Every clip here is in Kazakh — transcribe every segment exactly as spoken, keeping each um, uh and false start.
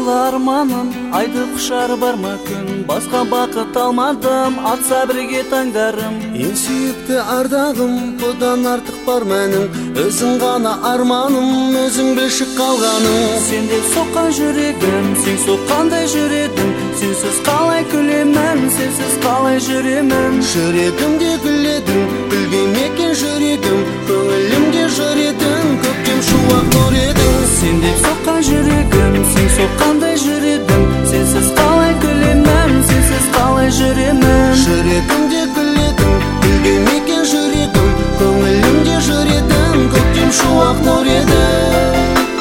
жыл арманым, айды құшар бар ма күн. Басқа бақыт алмадым, атса бірге таңдарым. Ең сүйікті ардағым, бұдан артық бар мәнің. Өзің ғана арманым, өзің білші қалғаның. Сен деп соққан жүрегім, сен соққандай жүредім. Сенсіз қалай күлемін, сенсіз қалай жүремін. Жүрегімде гүледің, гүлгем екен жүрегім. Көңілімде жыр едің, көктем шуақ нұр едің. Сен деп соққан жүрегім, сен соққандай жүредім. Сенсіз қалай күлемін, сенсіз қалай жүремін. Жүрегімде гүледің, гүлгем екен жүрегім. Көңілімде жыр едің, көктем шуақ нұр едің.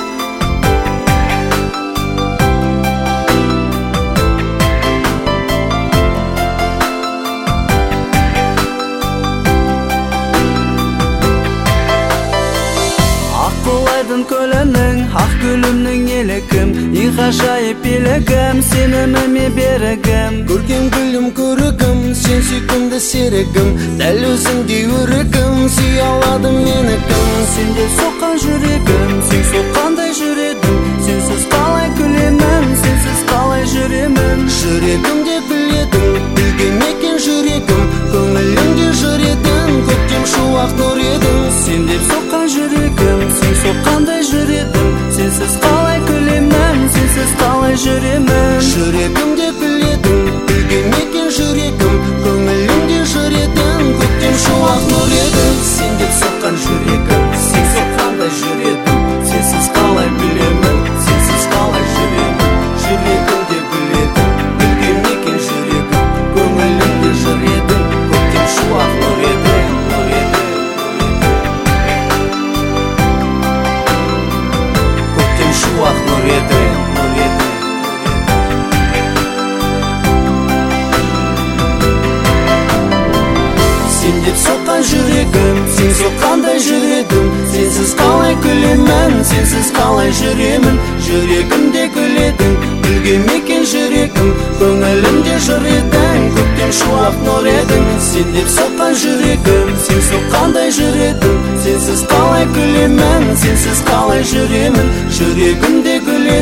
Көлінің, ақ гүлімнің елігім, ең ғажайып елігім, сеніміме берігім. Көрген гүлім көрігім, сен сүйкімді серігім, дәл өзіңдей өрігім, сүй аладым мені кім. Сен деп соққан жүрегім, сен соққандай жүредім. Сенсіз қалай күлемін, сенсіз қалай жүремін. Жүрегімде гүледің, гүлгем екен жүрегім. Көңілімде жыр едің, көктем шуақ нұр едің. Сен деп соққан жүрегім, сен соққандай жүредім. Сенсіз қалай күлемін, сенсіз қалай жүремін. Жүрегімде гүледің, гүлгем екен жүрегім. Көңілімде жыр едің, көктем шуақ нұр едің. Сен деп соққан жүрегім, сен соққандай жүредім. Сенсіз қалай күлемін, сенсіз қалай жүремін. Жүрегімде гүледің, гүлгем екен жүрегім. Көңілімде жыр едің, көктем шуақ нұр едің, нұр едің. Көктем шуақ нұр едің, нұр едің. Сен деп соққан жүрегім, сен соққандай жүредім. Сенсіз қалай күлемін, сенсіз қалай жүремін. Жүрегімде гүледің, гүлгем екен жүрегім. Көңілімде жыр едің, көктем шуақ нұр едің. Сен деп соққан жүрегім, сен соққандай жүредім. Сенсіз қалай күлемін, сенсіз қалай жүремін. Жүрегімде гүледің.